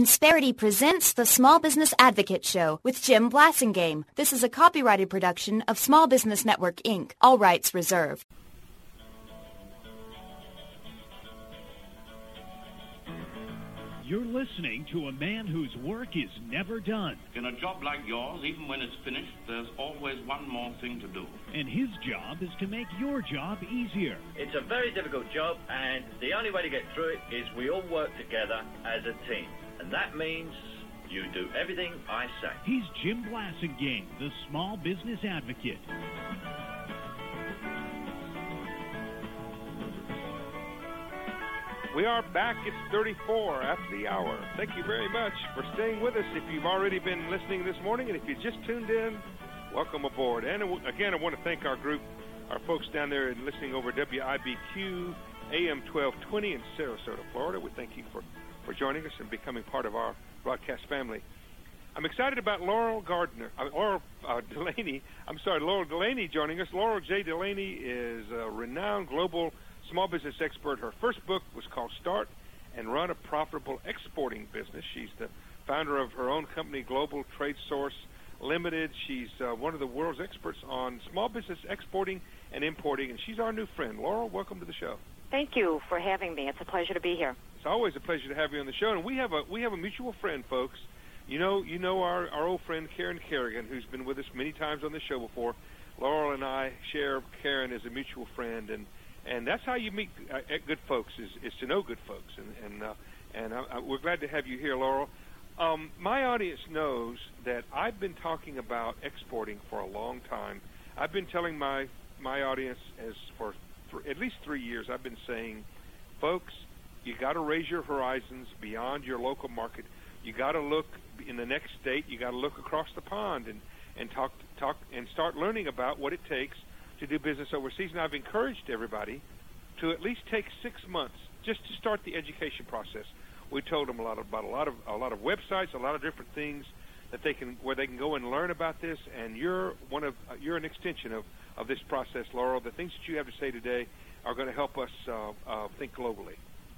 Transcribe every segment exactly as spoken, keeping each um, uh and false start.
Insperity presents the Small Business Advocate Show with Jim Blasingame. This is a copyrighted production of Small Business Network, Incorporated. All rights reserved. You're listening to a man whose work is never done. In a job like yours, even when it's finished, there's always one more thing to do. And his job is to make your job easier. It's a very difficult job, and the only way to get through it is we all work together as a team. And that means you do everything I say. He's Jim Blasingame, the Small Business Advocate. We are back. It's thirty-four after the hour. Thank you very much for staying with us. If you've already been listening this morning, and if you just tuned in, welcome aboard. And again, I want to thank our group, our folks down there and listening over W I B Q A M twelve twenty in Sarasota, Florida. We thank you for, for joining us and becoming part of our broadcast family. I'm excited about Laurel Gardner, uh, Laurel uh, Delaney. I'm sorry, Laurel Delaney joining us. Laurel J. Delaney is a renowned global small business expert. Her first book was called Start and Run a Profitable Exporting Business. She's the founder of her own company, Global Trade Source Limited. She's uh, one of the world's experts on small business exporting and importing, and she's our new friend. Laurel, welcome to the show. Thank you for having me. It's a pleasure to be here. It's always a pleasure to have you on the show, and we have a we have a mutual friend, folks. You know, you know our, our old friend Karen Kerrigan, who's been with us many times on the show before. Laurel and I share Karen as a mutual friend, and And that's how you meet uh, good folks, is, is to know good folks. And and, uh, and I, I, we're glad to have you here, Laurel. Um, my audience knows that I've been talking about exporting for a long time. I've been telling my, my audience as for th- at least three years, I've been saying, folks, you got to raise your horizons beyond your local market. You got to look in the next state. You got to look across the pond and, and talk talk and start learning about what it takes to do business overseas. And I've encouraged everybody to at least take six months just to start the education process. We told them a lot about a lot of a lot of websites, a lot of different things that they can where they can go and learn about this. And you're one of uh, you're an extension of, of this process, Laurel. The things that you have to say today are going to help us uh, uh, think globally.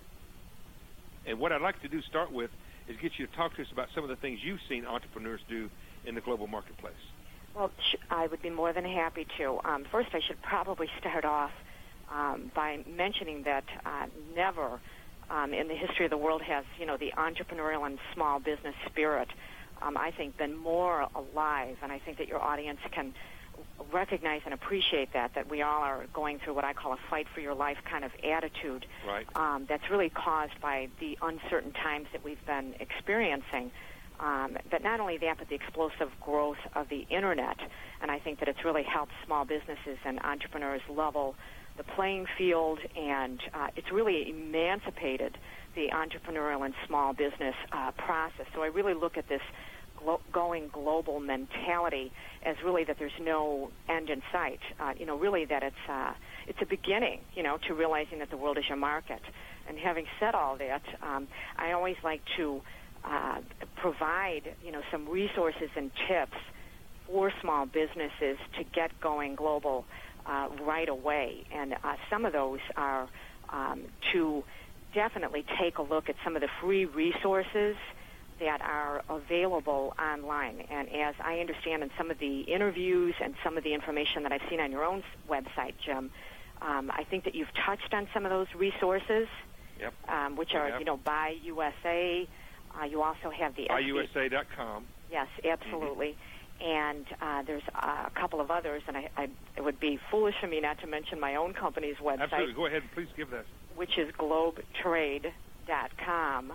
And what I'd like to do start with is get you to talk to us about some of the things you've seen entrepreneurs do in the global marketplace. Well, I would be more than happy to. Um, first, I should probably start off um, by mentioning that uh, never um, in the history of the world has, you know, the entrepreneurial and small business spirit, um, I think, been more alive. And I think that your audience can recognize and appreciate that, that we all are going through what I call a fight for your life kind of attitude. Right. Um, that's really caused by the uncertain times that we've been experiencing. Um, but not only that, but the explosive growth of the Internet. And I think that it's really helped small businesses and entrepreneurs level the playing field, and uh, it's really emancipated the entrepreneurial and small business uh, process. So I really look at this glo- going global mentality as really that there's no end in sight. Uh, you know, really that it's uh, it's a beginning, you know, to realizing that the world is your market. And having said all that, um, I always like to Uh, provide, you know, some resources and tips for small businesses to get going global uh, right away. And uh, some of those are um, to definitely take a look at some of the free resources that are available online. And as I understand in some of the interviews and some of the information that I've seen on your own website, Jim, um, I think that you've touched on some of those resources, yep. um, which are, yep. you know, Buy U S A. Uh, you also have the buy U S A dot com. Yes, absolutely. Mm-hmm. And uh, there's uh, a couple of others, and I, I, it would be foolish for me not to mention my own company's website. Absolutely. Go ahead and please give that. Which is globe trade dot com.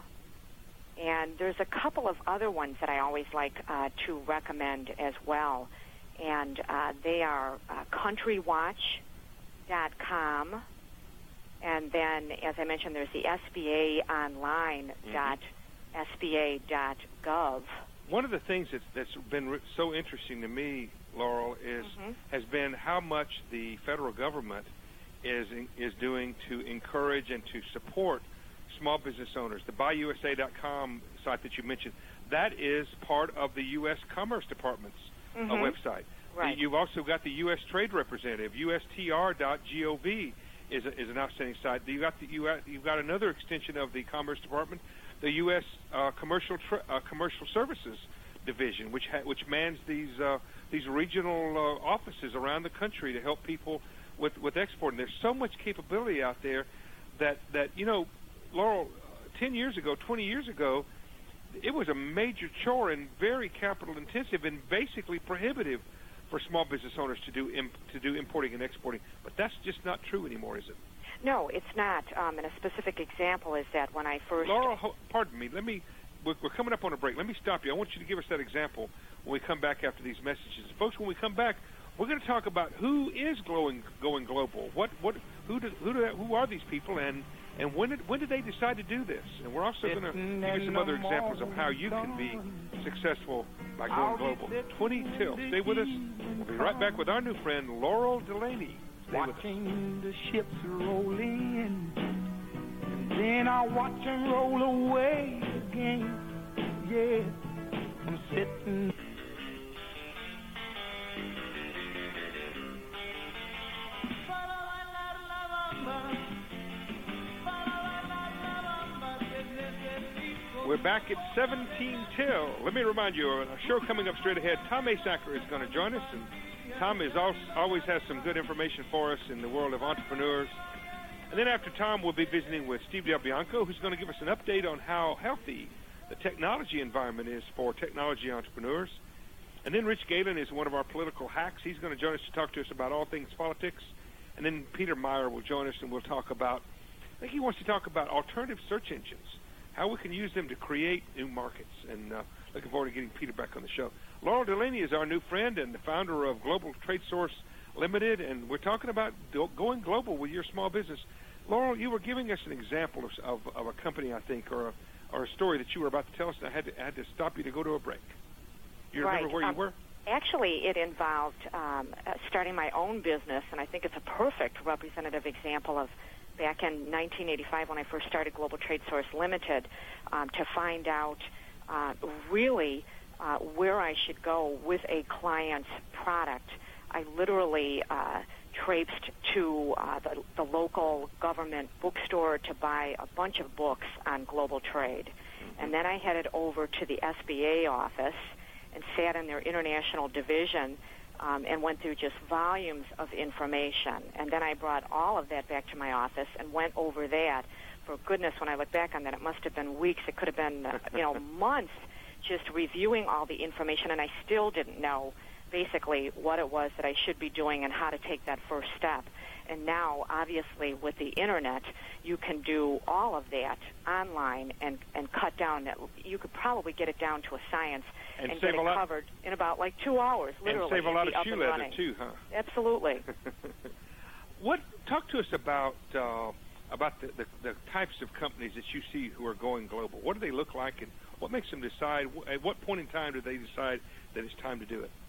And there's a couple of other ones that I always like uh, to recommend as well. And uh, they are uh, country watch dot com. And then, as I mentioned, there's the S B A online dot S B A dot gov. One of the things that's, that's been re- so interesting to me, Laurel, is mm-hmm. has been how much the federal government is in, is doing to encourage and to support small business owners. The buy U S A dot com site that you mentioned, that is part of the U S Commerce Department's mm-hmm. uh, website. Right. You've also got the U S Trade Representative, U S T R dot gov is a, is an outstanding site. You got the, you got, you've got another extension of the Commerce Department, the U S Uh, commercial tr- uh, commercial services division, which ha- which mans these uh, these regional uh, offices around the country to help people with with exporting. There's so much capability out there that that you know, Laurel, uh, ten years ago, twenty years ago, it was a major chore and very capital intensive and basically prohibitive for small business owners to do imp- to do importing and exporting. But that's just not true anymore, is it? No, it's not. Um, and a specific example is that when I first... Laurel, ho- pardon me. Let me. We're, we're coming up on a break. Let me stop you. I want you to give us that example when we come back after these messages. Folks, when we come back, we're going to talk about who is going going global. What what who do, who do, who are these people, and and when did when did they decide to do this? And we're also going to give you some other examples of how you can be successful by going global. twenty till. Stay with us. We'll be right back with our new friend Laurel Delaney. Stay with us. Watching the ships roll in, and then I watch them roll away again. Yeah, I'm sitting. We're back at seventeen till. Let me remind you, a show coming up straight ahead. Tom Asacker is going to join us, and Tom is also, always has some good information for us in the world of entrepreneurs. And then after Tom, we'll be visiting with Steve Del Bianco, who's going to give us an update on how healthy the technology environment is for technology entrepreneurs. And then Rich Galen is one of our political hacks. He's going to join us to talk to us about all things politics. And then Peter Meyer will join us, and we'll talk about, I think he wants to talk about alternative search engines, how we can use them to create new markets. And uh, looking forward to getting Peter back on the show. Laurel Delaney is our new friend and the founder of Global Trade Source Limited, and we're talking about going global with your small business. Laurel, you were giving us an example of, of, of a company, I think, or a, or a story that you were about to tell us, and I had to, I had to stop you to go to a break. You remember right. where um, you were? Actually, it involved um, uh, starting my own business, and I think it's a perfect representative example of back in nineteen eighty-five when I first started Global Trade Source Limited, um, to find out uh, really uh, where I should go with a client's product. I literally uh, traipsed to uh, the, the local government bookstore to buy a bunch of books on global trade. And then I headed over to the S B A office and sat in their international division um, and went through just volumes of information. And then I brought all of that back to my office and went over that. For goodness, when I look back on that, it must have been weeks. It could have been, uh, you know, months just reviewing all the information, and I still didn't know basically what it was that I should be doing and how to take that first step. And now, obviously, with the Internet, you can do all of that online and, and cut down. You could probably get it down to a science and, and save get it a lot, covered in about like two hours, literally. And save a lot of shoe shoe leather, too, huh? Absolutely. What? Talk to us about uh, about the, the, the types of companies that you see who are going global. What do they look like, and what makes them decide? At what point in time do they decide that it's time to do it?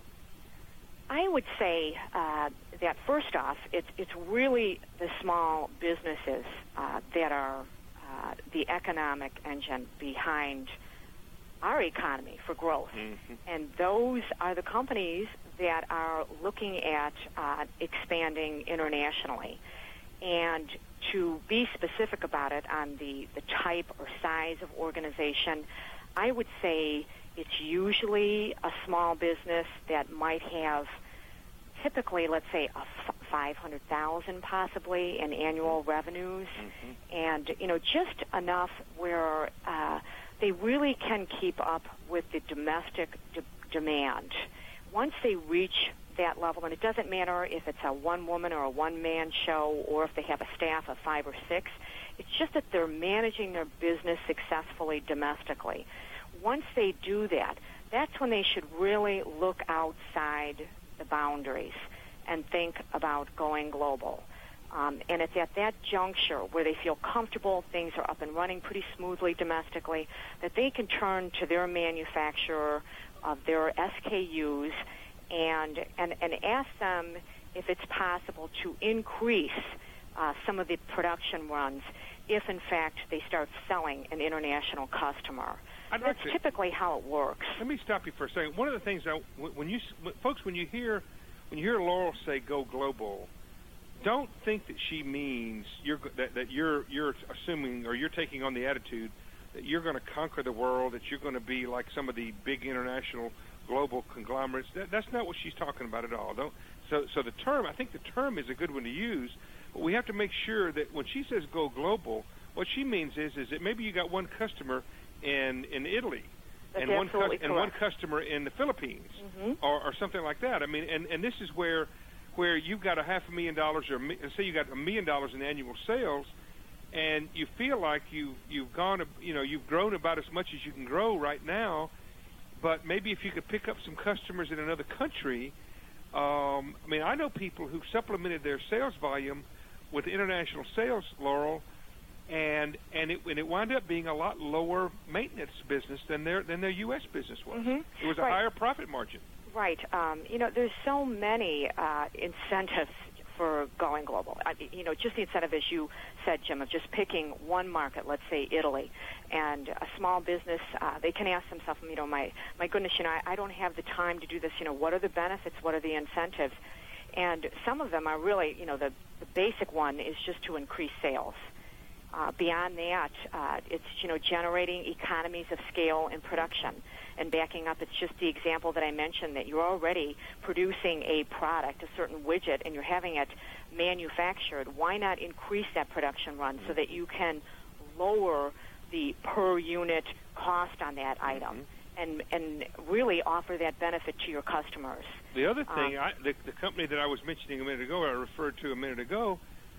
I would say uh, that first off, it's it's really the small businesses uh, that are uh, the economic engine behind our economy for growth, mm-hmm. and those are the companies that are looking at uh, expanding internationally. And to be specific about it on the, the type or size of organization, I would say it's usually a small business that might have typically, let's say, a f- five hundred thousand possibly in annual revenues, mm-hmm. and you know, just enough where uh, they really can keep up with the domestic de- demand. Once they reach that level, and it doesn't matter if it's a one-woman or a one-man show or if they have a staff of five or six, it's just that they're managing their business successfully domestically. Once they do that, that's when they should really look outside the boundaries and think about going global. Um, and it's at that juncture where they feel comfortable, things are up and running pretty smoothly domestically, that they can turn to their manufacturer of their S K Us and and, and ask them if it's possible to increase uh, some of the production runs if, in fact, they start selling an international customer. I'd That's like to, typically how it works. Let me stop you for a second. One of the things, I, when you folks, when you hear when you hear Laurel say "go global," don't think that she means you're that, that you're you're assuming or you're taking on the attitude that you're going to conquer the world, that you're going to be like some of the big international global conglomerates. That, that's not what she's talking about at all. Don't, so, so the term, I think the term is a good one to use, but we have to make sure that when she says go global, what she means is is that maybe you got one customer in in Italy, That's and one absolutely cu- and one customer in the Philippines, mm-hmm. or, or something like that. I mean, and, and this is where where you've got a half a million dollars, or say you got a million dollars in annual sales, and you feel like you you've gone, you know, you've grown about as much as you can grow right now, but maybe if you could pick up some customers in another country. Um, I mean, I know people who've supplemented their sales volume with international sales, Laurel, and and it and it wound up being a lot lower maintenance business than their than their U S business was. Mm-hmm. It was a right. higher profit margin. Right. Um, you know, there's so many uh, incentives for going global. I, you know, just the incentive, as you said, Jim, of just picking one market, let's say Italy, and a small business, uh, they can ask themselves, you know, my, my goodness, you know, I, I don't have the time to do this. You know, what are the benefits? What are the incentives? And some of them are really, you know, the, the basic one is just to increase sales. Uh, beyond that, uh, it's, you know, generating economies of scale in production. And backing up, it's just the example that I mentioned, that you're already producing a product, a certain widget, and you're having it manufactured. Why not increase that production run so that you can lower the per unit cost on that item and and really offer that benefit to your customers? The other thing, Um, I, the, the company that I was mentioning a minute ago, I referred to a minute ago,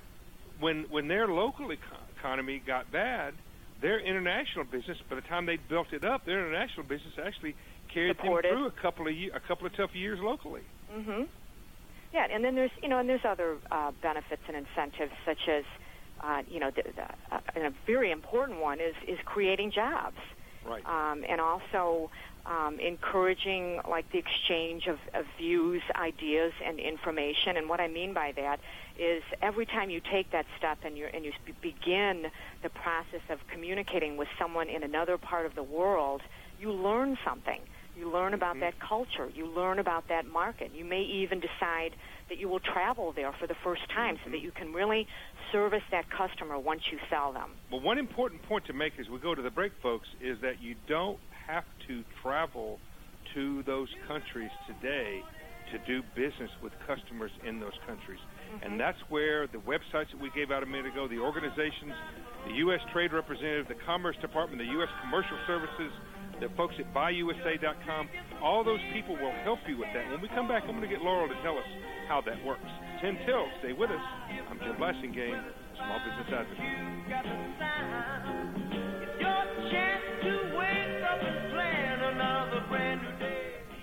when when their local eco- economy got bad, their international business, by the time they built it up, their international business actually carried Supported. them through a couple of ye- a couple of tough years locally. Mm-hmm. Yeah, and then there's you know and there's other uh, benefits and incentives, such as uh, you know the, the, uh, and a very important one is is creating jobs, right? Um, and also um, encouraging like the exchange of, of views, ideas, and information. And what I mean by that is every time you take that step and you and you begin the process of communicating with someone in another part of the world, you learn something. You learn about mm-hmm. that culture. You learn about that market. You may even decide that you will travel there for the first time mm-hmm. so that you can really service that customer once you sell them. Well, one important point to make as we go to the break, folks, is that you don't have to travel to those countries today to do business with customers in those countries. Mm-hmm. And that's where the websites that we gave out a minute ago, the organizations, the U S Trade Representative, the Commerce Department, the U S Commercial Services, the folks at buy U S A dot com, all those people will help you with that. When we come back, I'm going to get Laurel to tell us how that works. ten till, stay with us. I'm Jim Blasingame, Small Business Advocate. You got the time. It's your chance to wake up and plan another brand new day.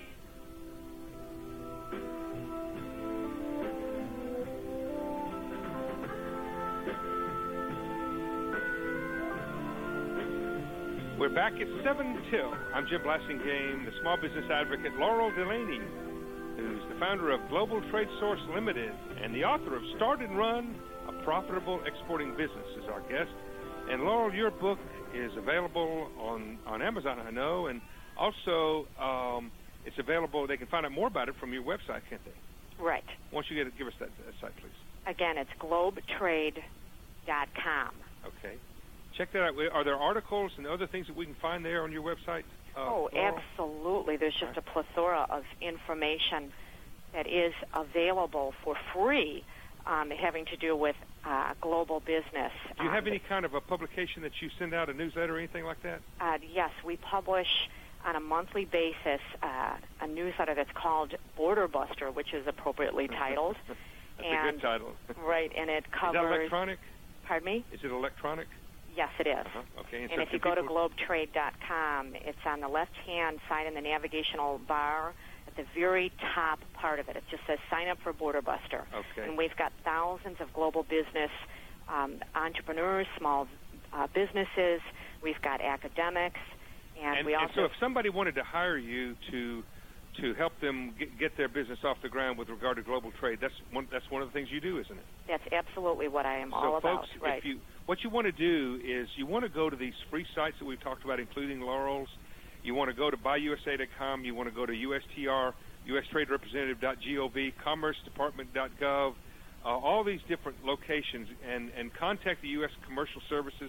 We're back at seven till. I'm Jim Blasingame, the Small Business Advocate. Laurel Delaney, who's the founder of Global Trade Source Limited and the author of Start and Run, A Profitable Exporting Business, is our guest. And Laurel, your book is available on, on Amazon, I know, and also um, it's available, they can find out more about it from your website, can't they? Right. Why don't you get, give us that, that site, please? Again, it's globe trade dot com. Okay. Check that out. Are there articles and other things that we can find there on your website? Uh, oh, Laurel? absolutely. There's just a plethora of information that is available for free um, having to do with uh, global business. Do you have um, any kind of a publication that you send out, a newsletter or anything like that? Uh, yes, we publish on a monthly basis uh, a newsletter that's called Border Buster, which is appropriately titled. That's and, a good title. Right, and it covers... Is that electronic? Pardon me? Is it electronic? Yes, it is. Uh-huh. Okay. And, and so if you go to people... globe trade dot com, it's on the left-hand side in the navigational bar at the very top part of it. It just says sign up for Border Buster. Okay. And we've got thousands of global business um, entrepreneurs, small uh, businesses. We've got academics. And, And, we and also... so if somebody wanted to hire you to to help them get, get their business off the ground with regard to global trade, that's one, that's one of the things you do, isn't it? That's absolutely what I am so all about. folks, Right. if you, what you want to do is you want to go to these free sites that we've talked about, including Laurel's. You want to go to buy U S A dot com. You want to go to U S T R, U S Trade Representative dot gov, Commerce Department dot gov, uh, all these different locations, and, and contact the U S Commercial Services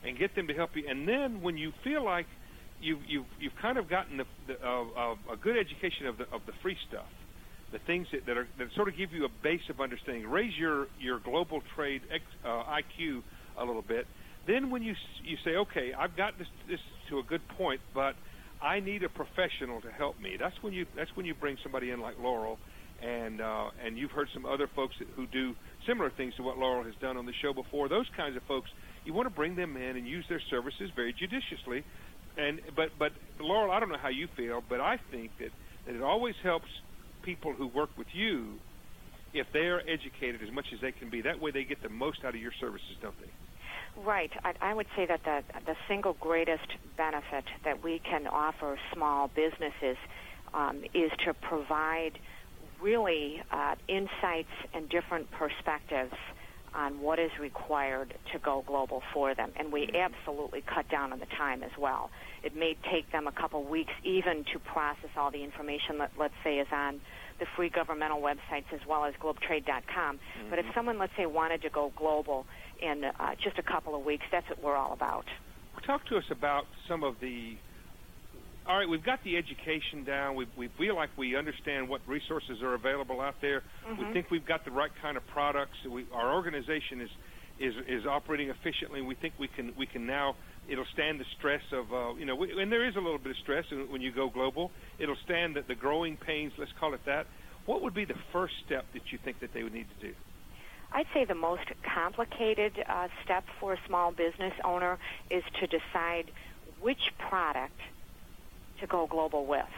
and get them to help you. And then when you feel like you've you've, you've kind of gotten the, the, uh, uh, a good education of the of the free stuff, the things that, that are that sort of give you a base of understanding, raise your your global trade ex, uh, I Q a little bit. Then when you you say, okay, I've got this this to a good point, but I need a professional to help me. That's when you that's when you bring somebody in like Laurel, and uh, and you've heard some other folks that, who do similar things to what Laurel has done on the show before. Those kinds of folks, you want to bring them in and use their services very judiciously. And but but Laurel, I don't know how you feel, but I think that, that it always helps people who work with you if they are educated as much as they can be. That way they get the most out of your services, don't they? Right. I, I would say that the, the single greatest benefit that we can offer small businesses um, is to provide really uh, insights and different perspectives on what is required to go global for them. And we absolutely cut down on the time as well. It may take them a couple weeks even to process all the information that, let's say, is on the free governmental websites as well as globe trade dot com. Mm-hmm. But if someone, let's say, wanted to go global in uh, just a couple of weeks, that's what we're all about. Talk to us about some of the, all right, we've got the education down. We, we feel like we understand what resources are available out there. Mm-hmm. We think we've got the right kind of products. We, our organization is, is is operating efficiently. We think we can we can now, it'll stand the stress of, uh, you know, we, and there is a little bit of stress when you go global. It'll stand the, the growing pains, let's call it that. What would be the first step that you think that they would need to do? I'd say the most complicated uh, step for a small business owner is to decide which product to go global with.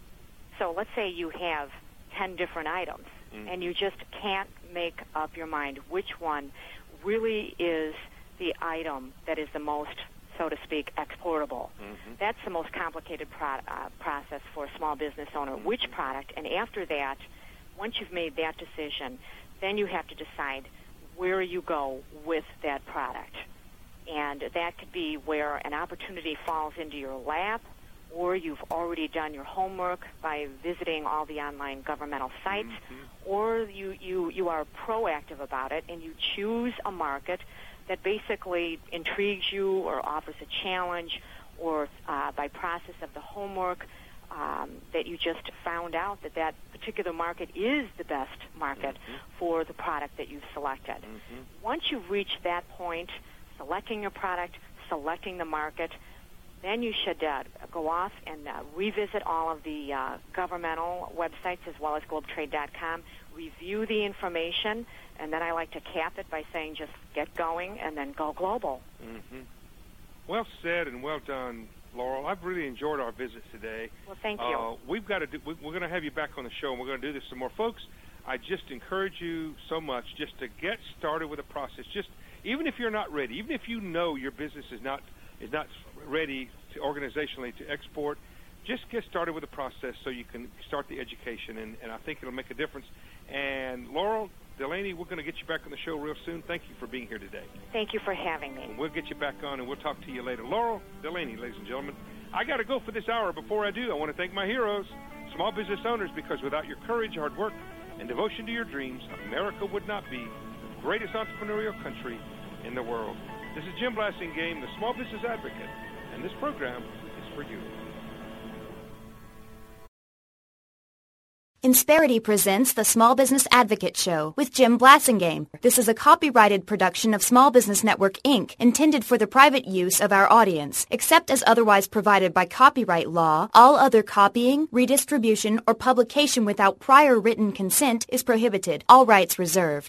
So let's say you have ten different items, mm-hmm. and you just can't make up your mind which one really is the item that is the most, so to speak, exportable. Mm-hmm. That's the most complicated pro- uh, process for a small business owner, mm-hmm. which product, and after that, once you've made that decision, then you have to decide where you go with that product. And that could be where an opportunity falls into your lap, or you've already done your homework by visiting all the online governmental sites, mm-hmm. or you, you, you are proactive about it and you choose a market that basically intrigues you or offers a challenge, or uh, by process of the homework um, that you just found out that that particular market is the best market mm-hmm. for the product that you've selected. Mm-hmm. Once you've reached that point, selecting your product, selecting the market, then you should uh, go off and uh, revisit all of the uh, governmental websites as well as globe trade dot com, review the information, and then I like to cap it by saying just get going and then go global. Mm-hmm. Well said and well done, Laurel. I've really enjoyed our visit today. Well, thank you. Uh, we've got to do, we're going to have you back on the show, and we're going to do this some more. Folks, I just encourage you so much just to get started with the process. Just even if you're not ready, even if you know your business is not is not ready to organizationally to export, just get started with the process so you can start the education, and, and I think it'll make a difference. And Laurel, Delaney, we're going to get you back on the show real soon. Thank you for being here today. Thank you for having me. And we'll get you back on, and we'll talk to you later. Laurel, Delaney, ladies and gentlemen. I got to go for this hour. Before I do, I want to thank my heroes, small business owners, because without your courage, hard work, and devotion to your dreams, America would not be the greatest entrepreneurial country in the world. This is Jim Blasingame, the Small Business Advocate, and this program is for you. Insperity presents the Small Business Advocate Show with Jim Blasingame. This is a copyrighted production of Small Business Network, Incorporated, intended for the private use of our audience. Except as otherwise provided by copyright law, all other copying, redistribution, or publication without prior written consent is prohibited. All rights reserved.